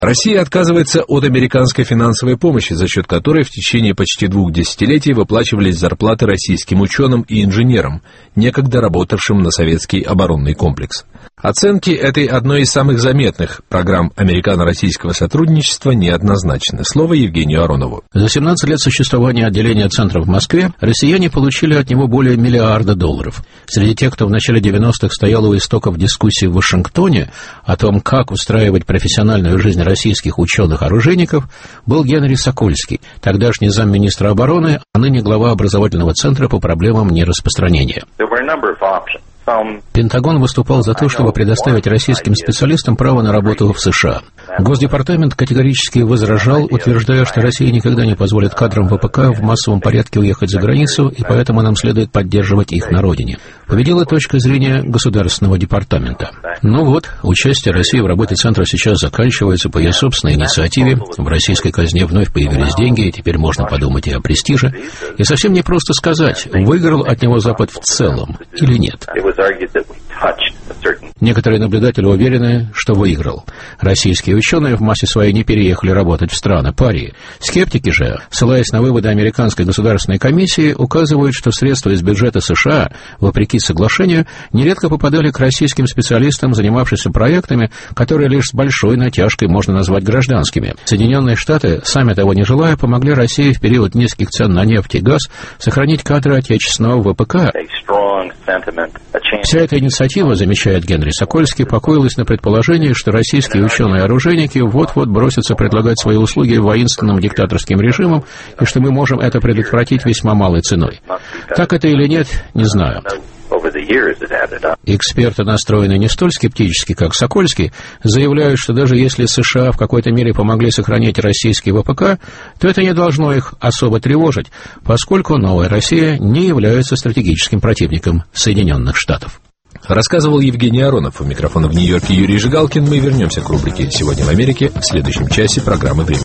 Россия отказывается от американской финансовой помощи, за счет которой в течение почти 2 десятилетий выплачивались зарплаты российским ученым и инженерам, некогда работавшим на советский оборонный комплекс. Оценки этой одной из самых заметных программ американо-российского сотрудничества неоднозначны. Слово Евгению Аронову. За 17 лет существования отделения центра в Москве россияне получили от него более $1 миллиарда. Среди тех, кто в начале 90-х стоял у истоков дискуссии в Вашингтоне о том, как устраивать профессиональную жизнь российских ученых-оружейников, был Генри Сокольский, тогдашний замминистра обороны, а ныне глава образовательного центра по проблемам нераспространения. Пентагон выступал за то, чтобы предоставить российским специалистам право на работу в США. Госдепартамент категорически возражал, утверждая, что Россия никогда не позволит кадрам ВПК в массовом порядке уехать за границу, и поэтому нам следует поддерживать их на родине. Победила точка зрения Государственного департамента. Ну вот, участие России в работе центра сейчас заканчивается по ее собственной инициативе. В российской казне вновь появились деньги, и теперь можно подумать и о престиже. И совсем не просто сказать, выиграл от него Запад в целом или нет. Некоторые наблюдатели уверены, что выиграл. Российские ученые в массе своей не переехали работать в страны парии. Скептики же, ссылаясь на выводы Американской государственной комиссии, указывают, что средства из бюджета США, вопреки соглашению, нередко попадали к российским специалистам, занимавшимся проектами, которые лишь с большой натяжкой можно назвать гражданскими. Соединенные Штаты, сами того не желая, помогли России в период низких цен на нефть и газ сохранить кадры отечественного ВПК. Вся эта инициатива, замечает Генри Сокольский, покоилась на предположении, что российские ученые-оружейники вот-вот бросятся предлагать свои услуги воинственным диктаторским режимам, и что мы можем это предотвратить весьма малой ценой. Так это или нет, не знаю. Эксперты, настроены не столь скептически, как Сокольский, заявляют, что даже если США в какой-то мере помогли сохранить российский ВПК, то это не должно их особо тревожить, поскольку новая Россия не является стратегическим противником Соединенных Штатов. Рассказывал Евгений Аронов. У микрофона в Нью-Йорке Юрий Жигалкин. Мы вернемся к рубрике «Сегодня в Америке» в следующем часе программы «Время».